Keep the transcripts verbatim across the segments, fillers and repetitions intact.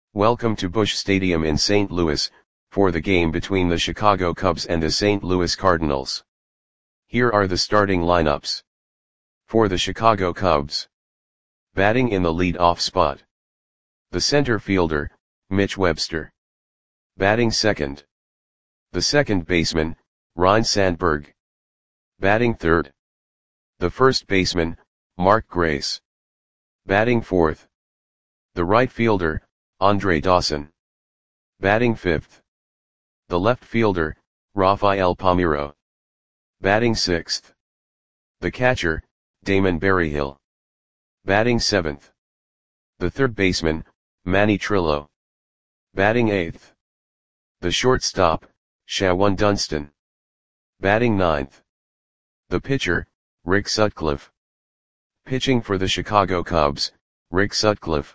Welcome to Busch Stadium in Saint Louis, for the game between the Chicago Cubs and the Saint Louis Cardinals. Here are the starting lineups. For the Chicago Cubs. Batting in the lead-off spot. The center fielder, Mitch Webster. Batting second. The second baseman, Ryne Sandberg. Batting third. The first baseman, Mark Grace. Batting fourth. The right fielder, Andre Dawson. Batting fifth. The left fielder, Rafael Palmeiro. Batting sixth. The catcher, Damon Berryhill. Batting seventh. The third baseman, Manny Trillo. Batting eighth. The shortstop, Shawon Dunston. Batting ninth. The pitcher, Rick Sutcliffe. Pitching for the Chicago Cubs, Rick Sutcliffe.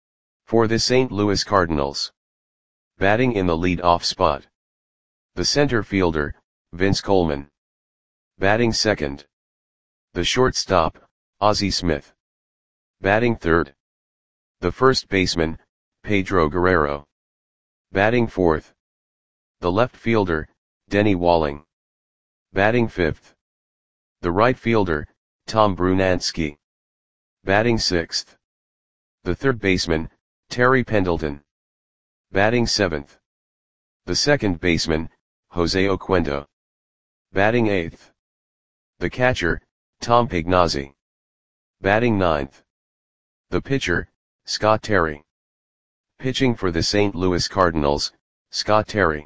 For the Saint Louis Cardinals. Batting in the lead-off spot. The center fielder, Vince Coleman. Batting second. The shortstop, Ozzie Smith. Batting third. The first baseman, Pedro Guerrero. Batting fourth. The left fielder, Denny Walling. Batting fifth. The right fielder, Tom Brunansky. Batting sixth. The third baseman, Terry Pendleton. Batting seventh. The second baseman, Jose Oquendo. Batting eighth. The catcher, Tom Pignazzi. Batting ninth. The pitcher, Scott Terry. Pitching for the Saint Louis Cardinals, Scott Terry.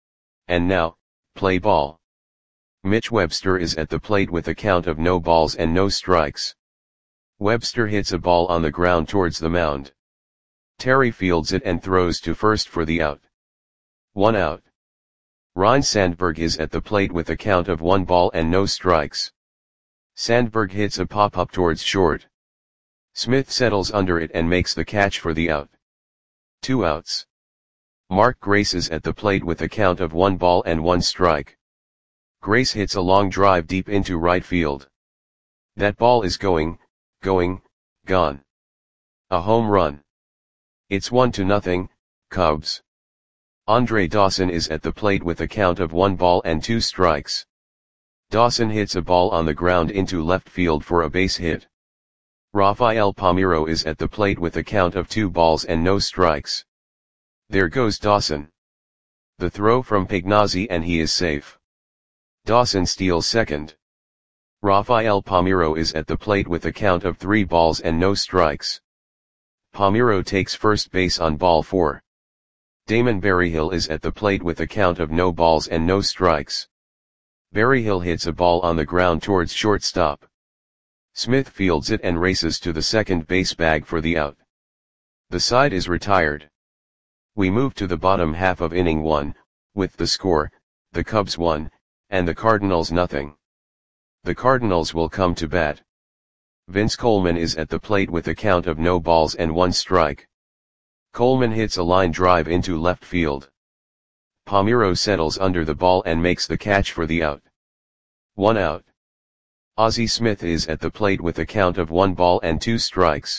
And now, play ball. Mitch Webster is at the plate with a count of no balls and no strikes. Webster hits a ball on the ground towards the mound. Terry fields it and throws to first for the out. One out. Ryne Sandberg is at the plate with a count of one ball and no strikes. Sandberg hits a pop-up towards short. Smith settles under it and makes the catch for the out. Two outs. Mark Grace is at the plate with a count of one ball and one strike. Grace hits a long drive deep into right field. That ball is going, going, gone. A home run. It's one to nothing, Cubs. Andre Dawson is at the plate with a count of one ball and two strikes. Dawson hits a ball on the ground into left field for a base hit. Rafael Palmeiro is at the plate with a count of two balls and no strikes. There goes Dawson. The throw from Pignazzi and he is safe. Dawson steals second. Rafael Palmeiro is at the plate with a count of three balls and no strikes. Palmeiro takes first base on ball four. Damon Berryhill is at the plate with a count of no balls and no strikes. Berryhill hits a ball on the ground towards shortstop. Smith fields it and races to the second base bag for the out. The side is retired. We move to the bottom half of inning one, with the score, the Cubs one, and the Cardinals nothing. The Cardinals will come to bat. Vince Coleman is at the plate with a count of no balls and one strike. Coleman hits a line drive into left field. Palmeiro settles under the ball and makes the catch for the out. One out. Ozzie Smith is at the plate with a count of one ball and two strikes.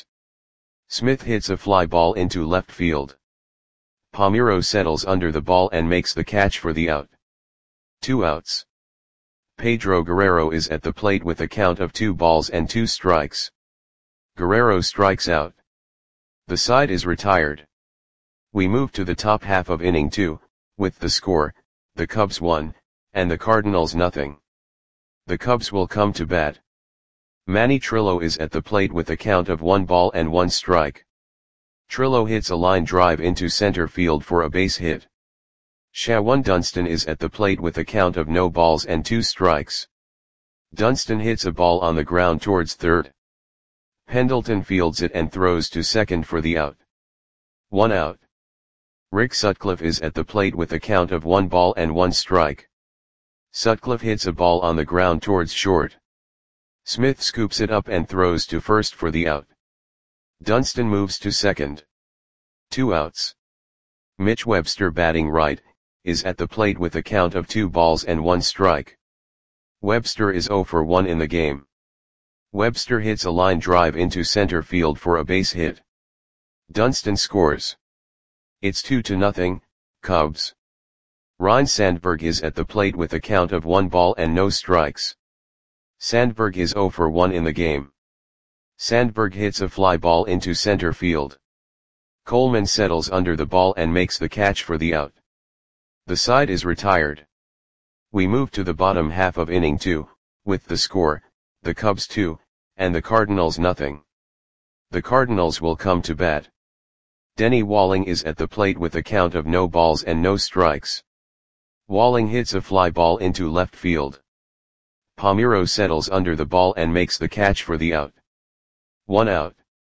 Smith hits a fly ball into left field. Palmeiro settles under the ball and makes the catch for the out. Two outs. Pedro Guerrero is at the plate with a count of two balls and two strikes. Guerrero strikes out. The side is retired. We move to the top half of inning two, with the score, the Cubs one, and the Cardinals nothing. The Cubs will come to bat. Manny Trillo is at the plate with a count of one ball and one strike. Trillo hits a line drive into center field for a base hit. Shawon Dunston is at the plate with a count of no balls and two strikes. Dunston hits a ball on the ground towards third. Pendleton fields it and throws to second for the out. One out. Rick Sutcliffe is at the plate with a count of one ball and one strike. Sutcliffe hits a ball on the ground towards short. Smith scoops it up and throws to first for the out. Dunston moves to second. Two outs. Mitch Webster batting right, is at the plate with a count of two balls and one strike. Webster is zero for one in the game. Webster hits a line drive into center field for a base hit. Dunston scores. It's two to nothing, Cubs. Ryne Sandberg is at the plate with a count of one ball and no strikes. Sandberg is zero for one in the game. Sandberg hits a fly ball into center field. Coleman settles under the ball and makes the catch for the out. The side is retired. We move to the bottom half of inning two, with the score, the Cubs two, and the Cardinals nothing. The Cardinals will come to bat. Denny Walling is at the plate with a count of no balls and no strikes. Walling hits a fly ball into left field. Palmeiro settles under the ball and makes the catch for the out. One out.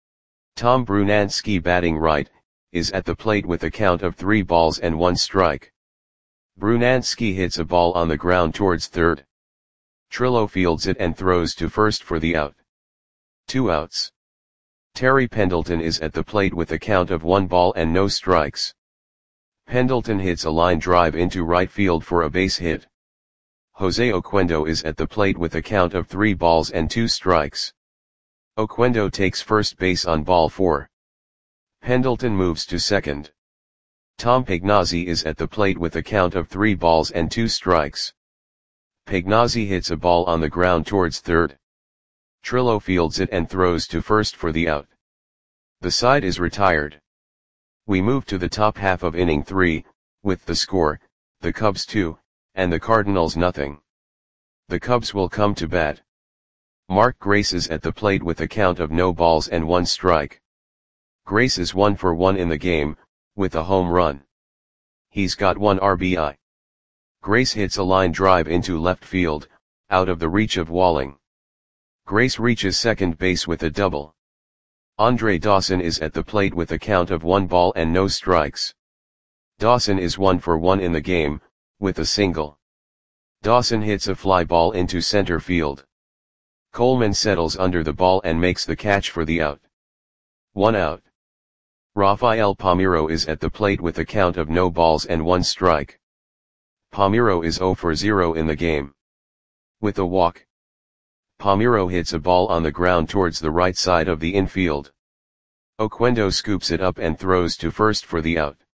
Tom Brunansky, batting right, is at the plate with a count of three balls and one strike. Brunansky hits a ball on the ground towards third. Trillo fields it and throws to first for the out. Two outs. Terry Pendleton is at the plate with a count of one ball and no strikes. Pendleton hits a line drive into right field for a base hit. Jose Oquendo is at the plate with a count of three balls and two strikes. Oquendo takes first base on ball four. Pendleton moves to second. Tom Pagnozzi is at the plate with a count of three balls and two strikes. Pagnozzi hits a ball on the ground towards third. Trillo fields it and throws to first for the out. The side is retired. We move to the top half of inning three, with the score, the Cubs two, and the Cardinals nothing. The Cubs will come to bat. Mark Grace is at the plate with a count of no balls and one strike. Grace is one for one in the game, with a home run. He's got one R B I. Grace hits a line drive into left field, out of the reach of Walling. Grace reaches second base with a double. Andre Dawson is at the plate with a count of one ball and no strikes. Dawson is one for one in the game, with a single. Dawson hits a fly ball into center field. Coleman settles under the ball and makes the catch for the out. One out. Rafael Palmeiro is at the plate with a count of no balls and one strike. Palmeiro is zero for zero in the game. With a walk. Palmeiro hits a ball on the ground towards the right side of the infield. Oquendo scoops it up and throws to first for the out.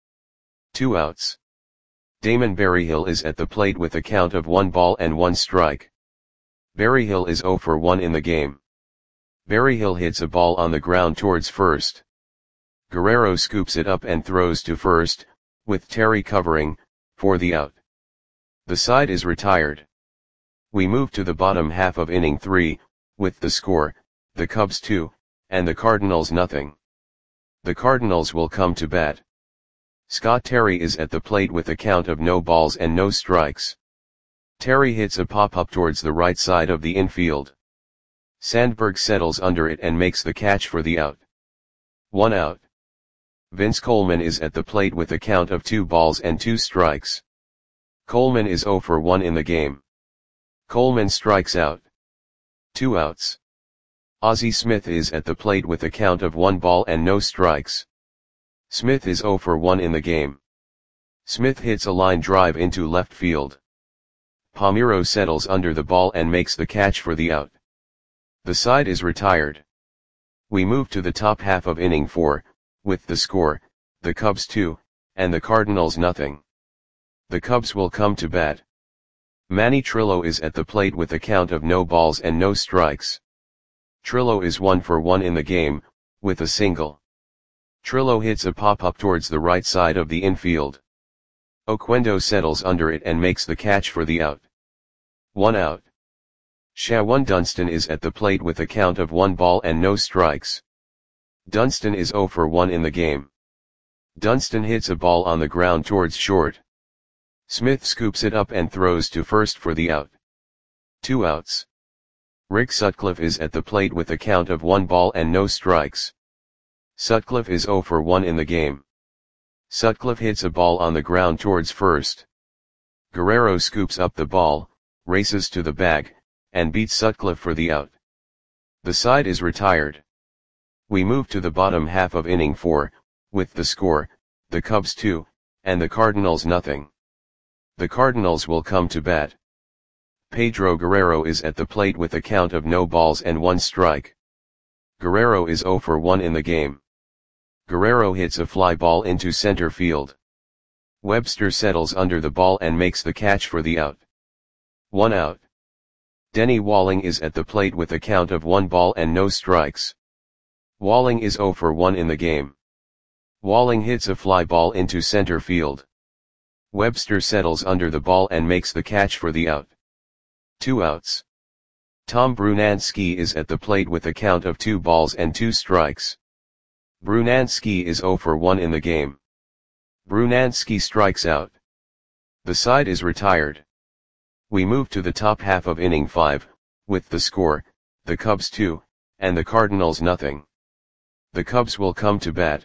Two outs. Damon Berryhill is at the plate with a count of one ball and one strike. Berryhill is zero for one in the game. Berryhill hits a ball on the ground towards first. Guerrero scoops it up and throws to first, with Terry covering, for the out. The side is retired. We move to the bottom half of inning three, with the score, the Cubs two, and the Cardinals nothing. The Cardinals will come to bat. Scott Terry is at the plate with a count of no balls and no strikes. Terry hits a pop-up towards the right side of the infield. Sandberg settles under it and makes the catch for the out. One out. Vince Coleman is at the plate with a count of two balls and two strikes. Coleman is zero for one in the game. Coleman strikes out. Two outs. Ozzie Smith is at the plate with a count of one ball and no strikes. Smith is zero for one in the game. Smith hits a line drive into left field. Palmeiro settles under the ball and makes the catch for the out. The side is retired. We move to the top half of inning four, with the score, the Cubs two, and the Cardinals nothing. The Cubs will come to bat. Manny Trillo is at the plate with a count of no balls and no strikes. Trillo is one for one in the game, with a single. Trillo hits a pop-up towards the right side of the infield. Oquendo settles under it and makes the catch for the out. One out. Shawan Dunston is at the plate with a count of one ball and no strikes. Dunston is zero for one in the game. Dunston hits a ball on the ground towards short. Smith scoops it up and throws to first for the out. Two outs. Rick Sutcliffe is at the plate with a count of one ball and no strikes. Sutcliffe is zero for one in the game. Sutcliffe hits a ball on the ground towards first. Guerrero scoops up the ball, races to the bag, and beats Sutcliffe for the out. The side is retired. We move to the bottom half of inning four, with the score, the Cubs two, and the Cardinals nothing. The Cardinals will come to bat. Pedro Guerrero is at the plate with a count of no balls and one strike. Guerrero is zero for one in the game. Guerrero hits a fly ball into center field. Webster settles under the ball and makes the catch for the out. One out. Denny Walling is at the plate with a count of one ball and no strikes. Walling is zero for one in the game. Walling hits a fly ball into center field. Webster settles under the ball and makes the catch for the out. Two outs. Tom Brunansky is at the plate with a count of two balls and two strikes. Brunansky is zero for one in the game. Brunansky strikes out. The side is retired. We move to the top half of inning five, with the score, the Cubs two, and the Cardinals nothing. The Cubs will come to bat.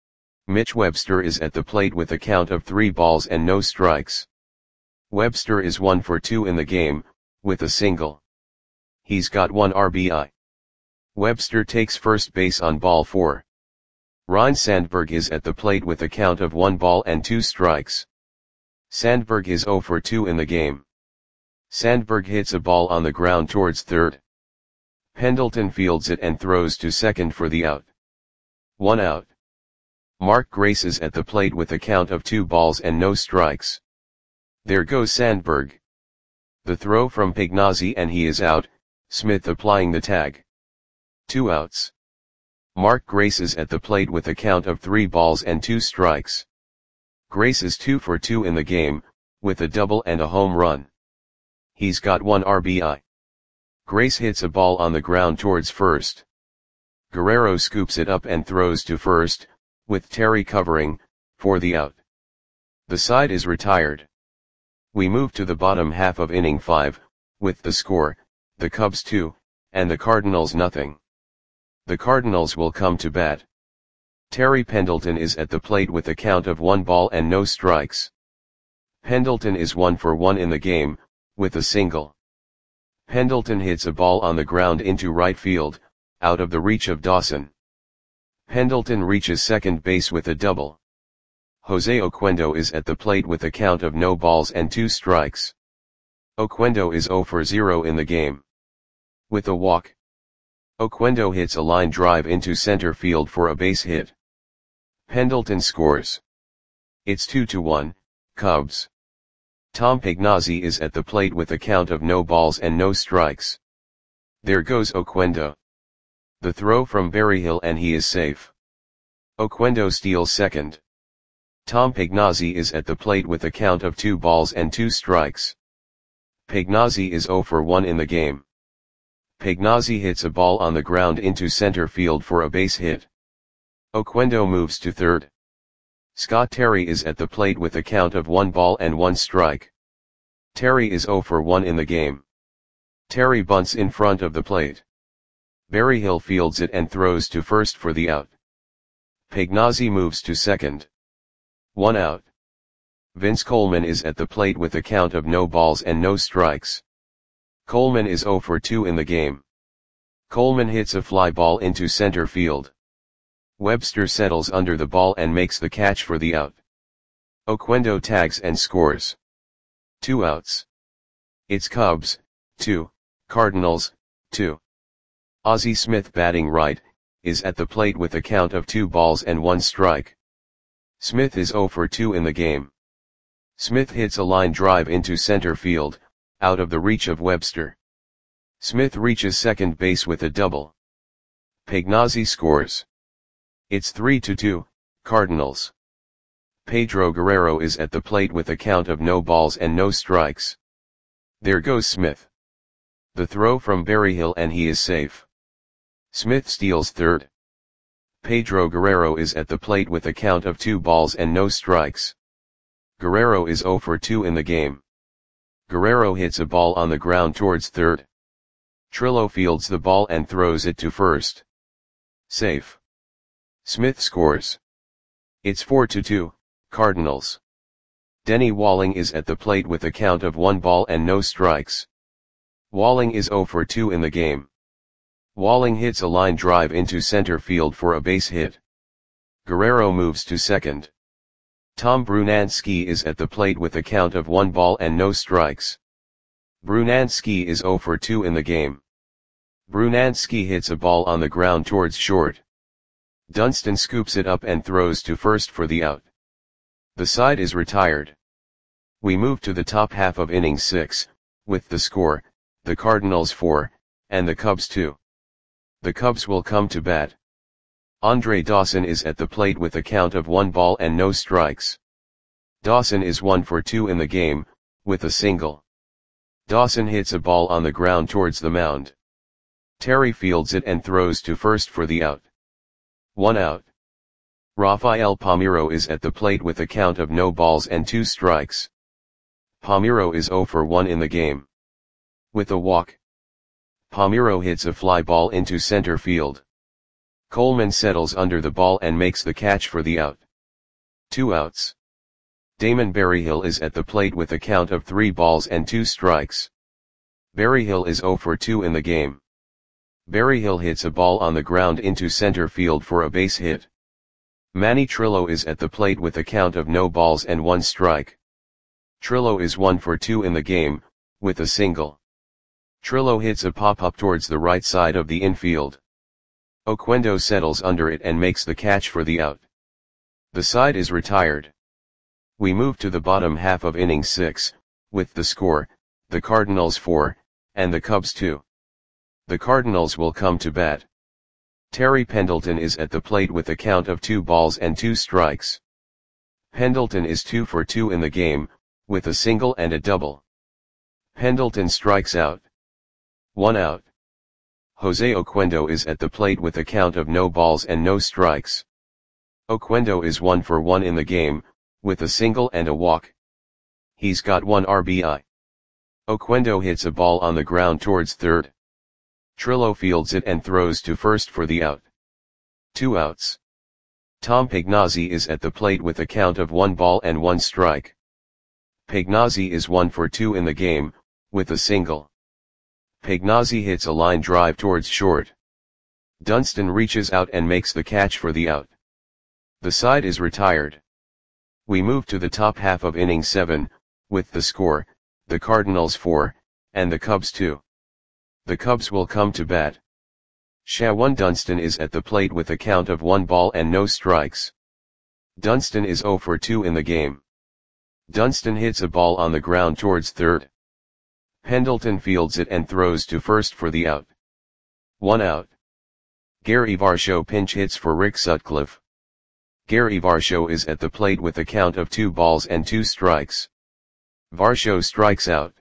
Mitch Webster is at the plate with a count of three balls and no strikes. Webster is one for two in the game, with a single. He's got one R B I. Webster takes first base on ball four. Ryne Sandberg is at the plate with a count of one ball and two strikes. Sandberg is zero for two in the game. Sandberg hits a ball on the ground towards third. Pendleton fields it and throws to second for the out. One out. Mark Grace is at the plate with a count of two balls and no strikes. There goes Sandberg. The throw from Pignazzi and he is out, Smith applying the tag. Two outs. Mark Grace is at the plate with a count of three balls and two strikes. Grace is two for two in the game, with a double and a home run. He's got one R B I. Grace hits a ball on the ground towards first. Guerrero scoops it up and throws to first, with Terry covering, for the out. The side is retired. We move to the bottom half of inning five, with the score, the Cubs two, and the Cardinals nothing. The Cardinals will come to bat. Terry Pendleton is at the plate with a count of one ball and no strikes. Pendleton is one for one in the game, with a single. Pendleton hits a ball on the ground into right field, out of the reach of Dawson. Pendleton reaches second base with a double. Jose Oquendo is at the plate with a count of no balls and two strikes. Oquendo is zero for zero in the game. With a walk. Oquendo hits a line drive into center field for a base hit. Pendleton scores. It's two to one, Cubs. Tom Pignazzi is at the plate with a count of no balls and no strikes. There goes Oquendo. The throw from Berryhill and he is safe. Oquendo steals second. Tom Pignazzi is at the plate with a count of two balls and two strikes. Pignazzi is zero for one in the game. Pignazzi hits a ball on the ground into center field for a base hit. Oquendo moves to third. Scott Terry is at the plate with a count of one ball and one strike. Terry is zero for one in the game. Terry bunts in front of the plate. Berryhill fields it and throws to first for the out. Pignazzi moves to second. One out. Vince Coleman is at the plate with a count of no balls and no strikes. Coleman is zero for two in the game. Coleman hits a fly ball into center field. Webster settles under the ball and makes the catch for the out. Oquendo tags and scores. Two outs. It's Cubs, two, Cardinals, two. Ozzie Smith batting right, is at the plate with a count of two balls and one strike. Smith is zero for two in the game. Smith hits a line drive into center field, out of the reach of Webster. Smith reaches second base with a double. Pignazzi scores. It's three to two, Cardinals. Pedro Guerrero is at the plate with a count of no balls and no strikes. There goes Smith. The throw from Berryhill and he is safe. Smith steals third. Pedro Guerrero is at the plate with a count of two balls and no strikes. Guerrero is zero for two in the game. Guerrero hits a ball on the ground towards third. Trillo fields the ball and throws it to first. Safe. Smith scores. It's four to two, Cardinals. Denny Walling is at the plate with a count of one ball and no strikes. Walling is zero for two in the game. Walling hits a line drive into center field for a base hit. Guerrero moves to second. Tom Brunansky is at the plate with a count of one ball and no strikes. Brunansky is zero for two in the game. Brunansky hits a ball on the ground towards short. Dunston scoops it up and throws to first for the out. The side is retired. We move to the top half of inning six, with the score, the Cardinals four, and the Cubs two. The Cubs will come to bat. Andre Dawson is at the plate with a count of one ball and no strikes. Dawson is one for two in the game, with a single. Dawson hits a ball on the ground towards the mound. Terry fields it and throws to first for the out. One out. Rafael Palmeiro is at the plate with a count of no balls and two strikes. Palmeiro is zero for one in the game. With a walk, Palmeiro hits a fly ball into center field. Coleman settles under the ball and makes the catch for the out. Two outs. Damon Berryhill is at the plate with a count of three balls and two strikes. Berryhill is zero for two in the game. Berryhill hits a ball on the ground into center field for a base hit. Manny Trillo is at the plate with a count of no balls and one strike. Trillo is one for two in the game, with a single. Trillo hits a pop-up towards the right side of the infield. Oquendo settles under it and makes the catch for the out. The side is retired. We move to the bottom half of inning six, with the score, the Cardinals four, and the Cubs two. The Cardinals will come to bat. Terry Pendleton is at the plate with a count of two balls and two strikes. Pendleton is two for two in the game, with a single and a double. Pendleton strikes out. One out. Jose Oquendo is at the plate with a count of no balls and no strikes. Oquendo is one for one in the game, with a single and a walk. He's got one R B I. Oquendo hits a ball on the ground towards third. Trillo fields it and throws to first for the out. Two outs. Tom Pignazzi is at the plate with a count of one ball and one strike. Pignazzi is one for two in the game, with a single. Pignazzi hits a line drive towards short. Dunston reaches out and makes the catch for the out. The side is retired. We move to the top half of inning seven, with the score, the Cardinals four, and the Cubs two. The Cubs will come to bat. Shawan Dunston is at the plate with a count of one ball and no strikes. Dunston is zero for two in the game. Dunston hits a ball on the ground towards third. Pendleton fields it and throws to first for the out. One out. Gary Varsho pinch hits for Rick Sutcliffe. Gary Varsho is at the plate with a count of two balls and two strikes. Varsho strikes out.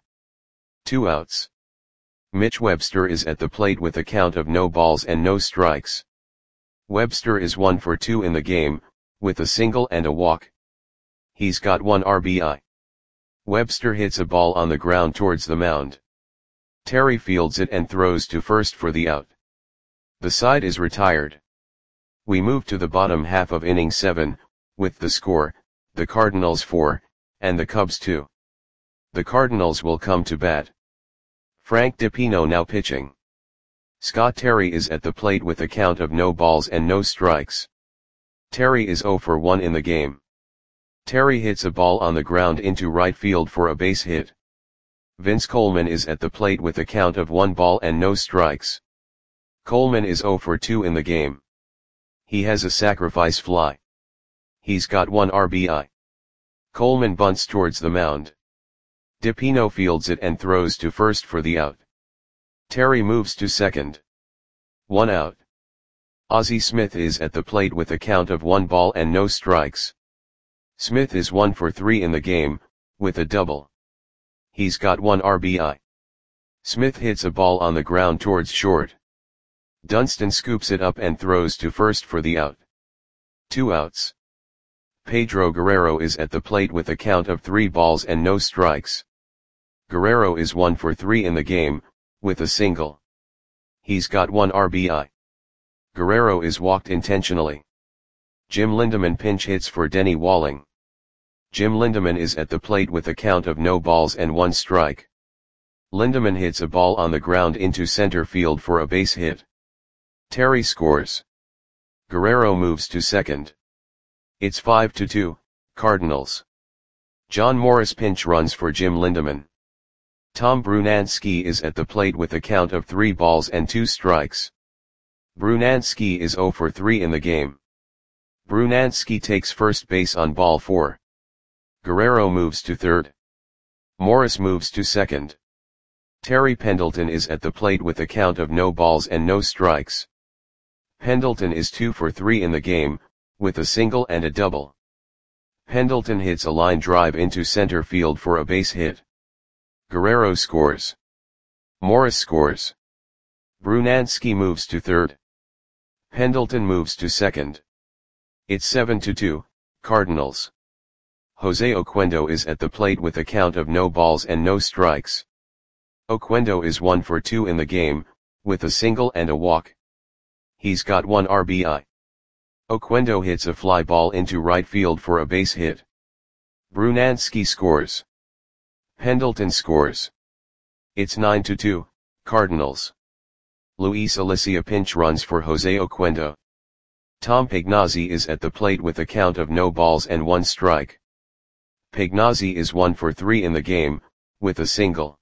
Two outs. Mitch Webster is at the plate with a count of no balls and no strikes. Webster is one for two in the game, with a single and a walk. He's got one R B I. Webster hits a ball on the ground towards the mound. Terry fields it and throws to first for the out. The side is retired. We move to the bottom half of inning seven, with the score, the Cardinals four, and the Cubs two. The Cardinals will come to bat. Frank DiPino now pitching. Scott Terry is at the plate with a count of no balls and no strikes. Terry is zero for one in the game. Terry hits a ball on the ground into right field for a base hit. Vince Coleman is at the plate with a count of one ball and no strikes. Coleman is zero for two in the game. He has a sacrifice fly. He's got one R B I. Coleman bunts towards the mound. DiPino fields it and throws to first for the out. Terry moves to second. One out. Ozzie Smith is at the plate with a count of one ball and no strikes. Smith is one for three in the game, with a double. He's got one R B I. Smith hits a ball on the ground towards short. Dunston scoops it up and throws to first for the out. Two outs. Pedro Guerrero is at the plate with a count of three balls and no strikes. Guerrero is one for three in the game, with a single. He's got one R B I. Guerrero is walked intentionally. Jim Lindemann pinch hits for Denny Walling. Jim Lindemann is at the plate with a count of no balls and one strike. Lindemann hits a ball on the ground into center field for a base hit. Terry scores. Guerrero moves to second. It's five to two, Cardinals. John Morris pinch runs for Jim Lindemann. Tom Brunansky is at the plate with a count of three balls and two strikes. Brunansky is zero for three in the game. Brunansky takes first base on ball four. Guerrero moves to third. Morris moves to second. Terry Pendleton is at the plate with a count of no balls and no strikes. Pendleton is two for three in the game, with a single and a double. Pendleton hits a line drive into center field for a base hit. Guerrero scores. Morris scores. Brunansky moves to third. Pendleton moves to second. It's seven to two, Cardinals. Jose Oquendo is at the plate with a count of no balls and no strikes. Oquendo is one for two in the game, with a single and a walk. He's got one R B I. Oquendo hits a fly ball into right field for a base hit. Brunansky scores. Pendleton scores. It's nine to two, Cardinals. Luis Alicia pinch runs for Jose Oquendo. Tom Pagnozzi is at the plate with a count of no balls and one strike. Pagnozzi is one for three in the game, with a single.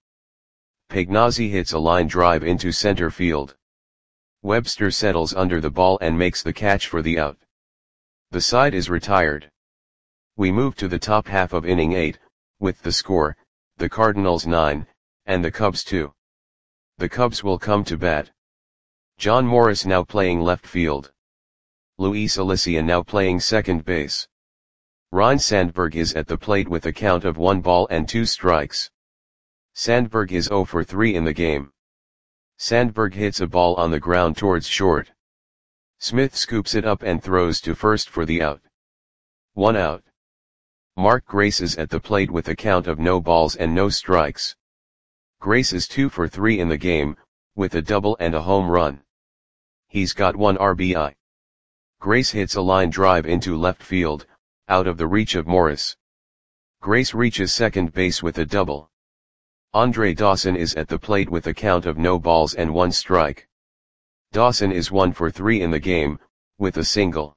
Pagnozzi hits a line drive into center field. Webster settles under the ball and makes the catch for the out. The side is retired. We move to the top half of inning eight, with the score, the Cardinals nine, and the Cubs two. The Cubs will come to bat. John Morris now playing left field. Luis Alicia now playing second base. Ryne Sandberg is at the plate with a count of one ball and two strikes. Sandberg is zero for three in the game. Sandberg hits a ball on the ground towards short. Smith scoops it up and throws to first for the out. One out. Mark Grace is at the plate with a count of no balls and no strikes. Grace is two for three in the game, with a double and a home run. He's got one R B I. Grace hits a line drive into left field, out of the reach of Morris. Grace reaches second base with a double. Andre Dawson is at the plate with a count of no balls and one strike. Dawson is one for three in the game, with a single.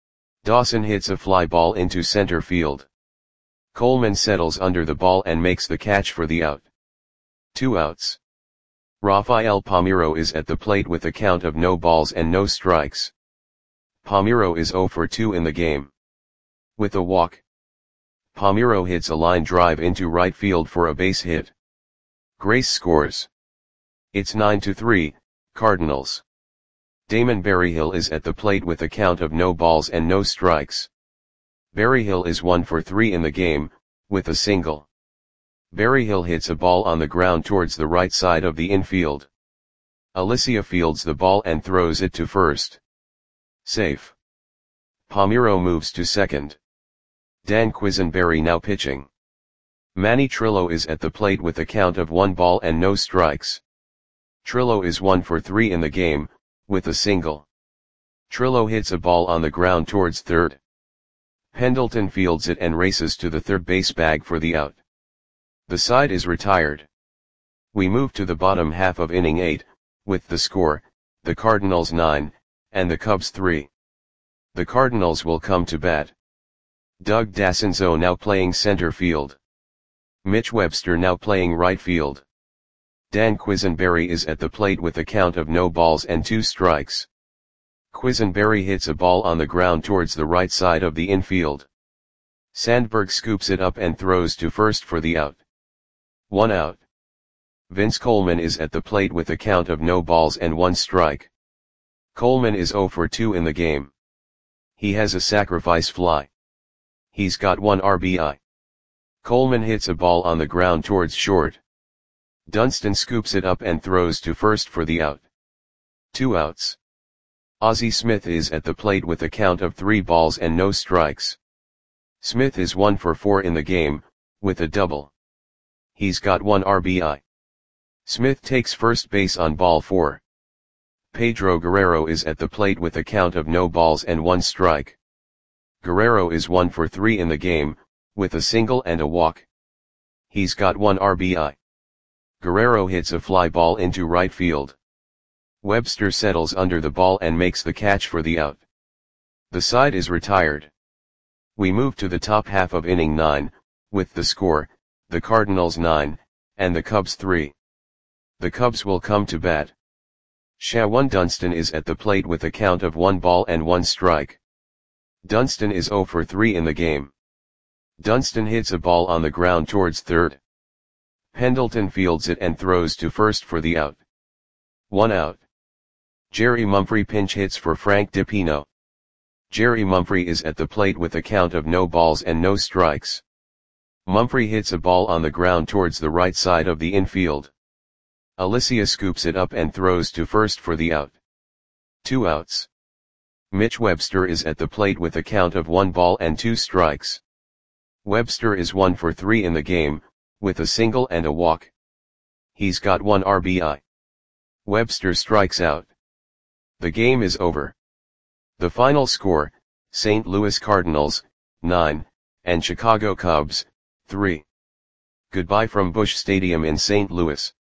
Dawson hits a fly ball into center field. Coleman settles under the ball and makes the catch for the out. Two outs. Rafael Palmeiro is at the plate with a count of no balls and no strikes. Palmeiro is zero for two in the game. With a walk. Palmeiro hits a line drive into right field for a base hit. Grace scores. It's nine to three, Cardinals. Damon Berryhill is at the plate with a count of no balls and no strikes. Berryhill is one for three in the game, with a single. Berryhill hits a ball on the ground towards the right side of the infield. Alicia fields the ball and throws it to first. Safe. Palmeiro moves to second. Dan Quisenberry now pitching. Manny Trillo is at the plate with a count of one ball and no strikes. Trillo is one for three in the game, with a single. Trillo hits a ball on the ground towards third. Pendleton fields it and races to the third base bag for the out. The side is retired. We move to the bottom half of inning eight, with the score, the Cardinals nine, and the Cubs three. The Cardinals will come to bat. Doug Dassenzo now playing center field. Mitch Webster now playing right field. Dan Quisenberry is at the plate with a count of no balls and two strikes. Quisenberry hits a ball on the ground towards the right side of the infield. Sandberg scoops it up and throws to first for the out. One out. Vince Coleman is at the plate with a count of no balls and one strike. Coleman is zero for two in the game. He has a sacrifice fly. He's got one R B I. Coleman hits a ball on the ground towards short. Dunston scoops it up and throws to first for the out. Two outs. Ozzie Smith is at the plate with a count of three balls and no strikes. Smith is one for four in the game, with a double. He's got one R B I. Smith takes first base on ball four. Pedro Guerrero is at the plate with a count of no balls and one strike. Guerrero is one for three in the game, with a single and a walk. He's got one R B I. Guerrero hits a fly ball into right field. Webster settles under the ball and makes the catch for the out. The side is retired. We move to the top half of inning nine, with the score, the Cardinals nine, and the Cubs three. The Cubs will come to bat. Shawan Dunston is at the plate with a count of one ball and one strike. Dunston is zero for three in the game. Dunston hits a ball on the ground towards third. Pendleton fields it and throws to first for the out. One out. Jerry Mumphrey pinch hits for Frank DiPino. Jerry Mumphrey is at the plate with a count of no balls and no strikes. Mumphrey hits a ball on the ground towards the right side of the infield. Alicia scoops it up and throws to first for the out. Two outs. Mitch Webster is at the plate with a count of one ball and two strikes. Webster is one for three in the game, with a single and a walk. He's got one R B I. Webster strikes out. The game is over. The final score, Saint Louis Cardinals, nine, and Chicago Cubs, three. Goodbye from Busch Stadium in Saint Louis.